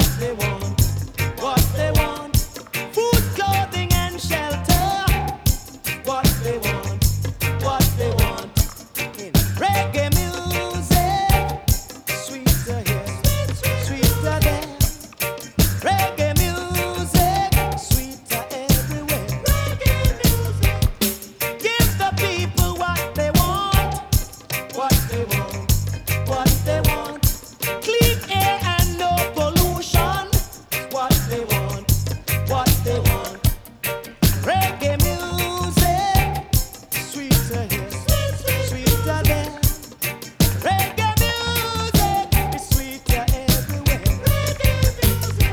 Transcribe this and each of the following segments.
they want, what they want. Food, clothing, and shelter. What they want, what they want. In reggae music, sweeter here, sweeter there. Reggae music, sweeter everywhere. Reggae music, give the people what they want, what they want, what they want. Clean air and no pollution, what they want, what they want. Reggae music, sweeter here, sweeter there. Reggae music is sweeter everywhere. Reggae music.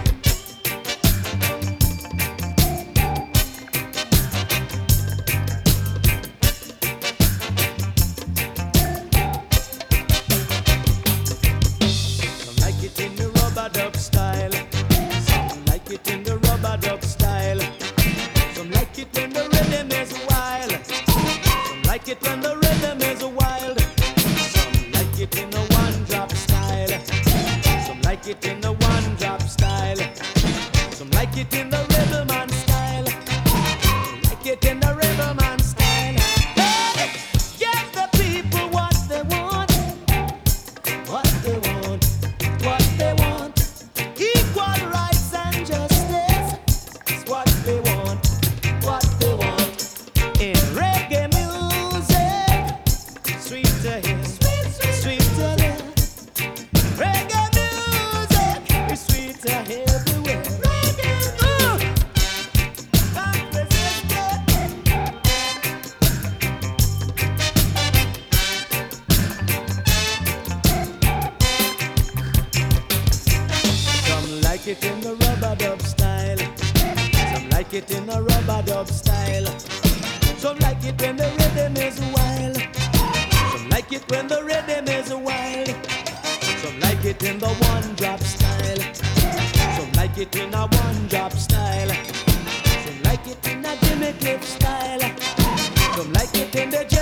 Some like it in the rubber dub style. Some like it in the rubber dub style. Some like it when the rhythm is wild. Some like it when the rhythm is wild. Some like it in the one drop style. Some like it in the one drop style. Some like it in the rhythm and style. Some like it in the rhythm and style. Hey, give the people what they want, what they want, what they want. Equal rights and justice is what they want, what they want. In reggae music, sweeter here, sweeter there. Reggae music is sweeter everywhere. Reggae, can't resist it. Some like it in the rubber dub style. Some like it in the rubber dub style. Some like it when the rhythm is wild. Some like it when the rhythm is wild. Some like it in the one drop style. Some like it in a one drop style. Some like it in a Jimmy Cliff style. Some like it in the